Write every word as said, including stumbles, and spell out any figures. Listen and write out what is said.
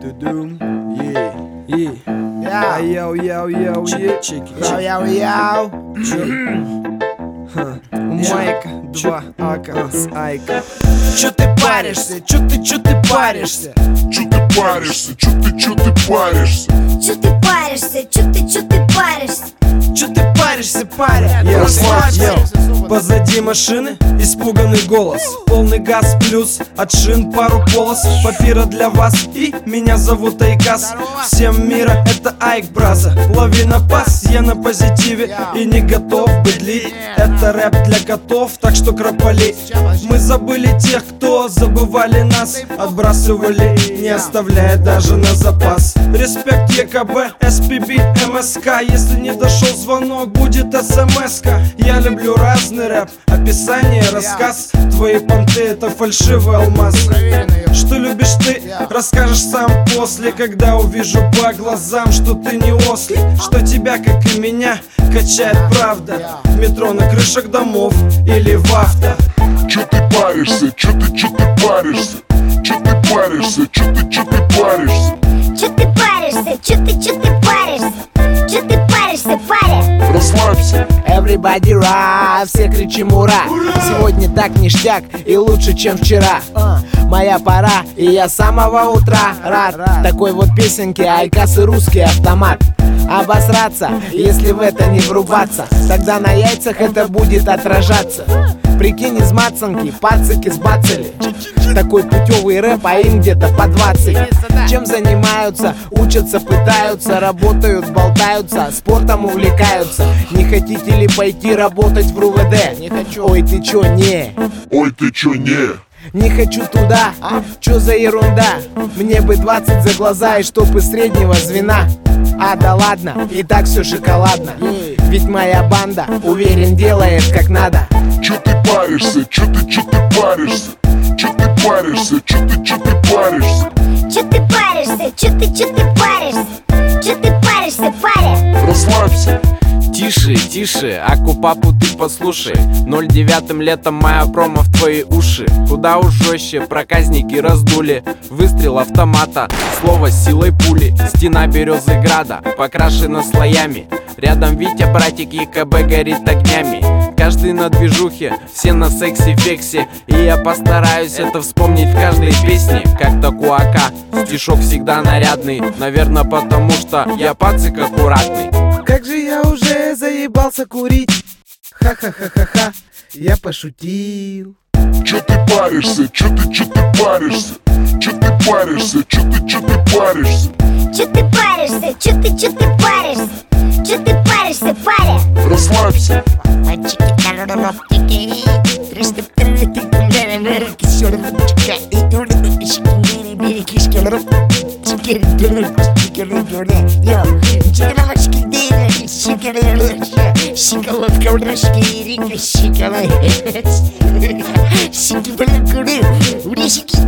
Doom, yeah, yeah, yeah, yo, yo, yo, yeah, Йоу, йоу, йоу. у Майка два ака с Айка. Чё ты паришься? Чё ты, чё ты паришься? Чё ты паришься? Чё ты, чё ты паришься? Чё ты паришься? Чё ты, чё ты паришься? Чё ты паришься, паря? Йоу, Расслабься. йоу. Позади машины испуганный голос. Полный газ плюс от шин пару полос. Папира для вас и меня зовут Айкас. Всем мира это Айк, браза. Лови на пас, я на позитиве и не готов быть лить. Это рэп для котов, так что кропали. Мы забыли тех, кто забывали нас. Отбрасывали, не оставляя даже на запас. Респект ЕКБ, СПБ, МСК. Если не дошел звонок, будет СМС-ка. Я люблю разный рэп, описание, рассказ. Твои понты это фальшивый алмаз. Что любишь ты, расскажешь сам после. Когда увижу по глазам, что ты не ослик. Что тебя, как и меня, качает правда. В метро, на крышах домов или в авто. Чё ты паришься? Чё ты, чё ты паришься? Чё ты паришься? Чё ты, чё ты паришься? Чё ты паришься? Чё ты, чё ты паришься? Чё ты паришься, паря? Расслабься. Everybody right, все кричим ура. Сегодня так ништяк и лучше, чем вчера. Моя пора, и я с самого утра рад такой вот песенке Айкас и русский автомат. Обосраться, если в это не врубаться, тогда на яйцах это будет отражаться. Прикинь, из мацанки пацики сбацали. Такой путевый рэп, а им где-то по двадцать. Чем занимаются? Учатся, пытаются, работают, болтаются, спортом увлекаются. Не хотите ли пойти работать в РУВД? Не хочу. Ой, ты чё, не? Ой, ты чё, не? Не хочу туда, а? Чё за ерунда? Мне бы двадцать за глаза и чтоб из среднего звена. А да ладно, и так все шоколадно. Ведь моя банда, уверен, делает как надо. Чё ты паришься? Чё ты, чё ты паришься? Чё ты паришься? Чё ты, чё ты паришься? Чё ты паришься? Чё ты, чё ты паришься? Чё ты паришься, паря? Расслабься. Тише, тише, Акупапу ты послушай. Ноль девятым летом моя промо в твои уши. Куда уж жестче, проказники раздули. Выстрел автомата, слово с силой пули. Стена березы града, покрашена слоями. Рядом Витя, братик, ЕКБ горит огнями. Каждый на движухе, все на секси-фексе. И я постараюсь это вспомнить в каждой песне. Как-то куака, стишок всегда нарядный. Наверное, потому что я пацик аккуратный. Как же я уже заебался курить. Ха-ха-ха-ха-ха, я пошутил. Чё ты паришься? Чё ты, чё ты паришься? Чё ты паришься? Чё ты, чё ты паришься? Чё ты паришься? Чё ты, чё ты паришься? Чё ты паришься, паря? Расслабься. Şikalı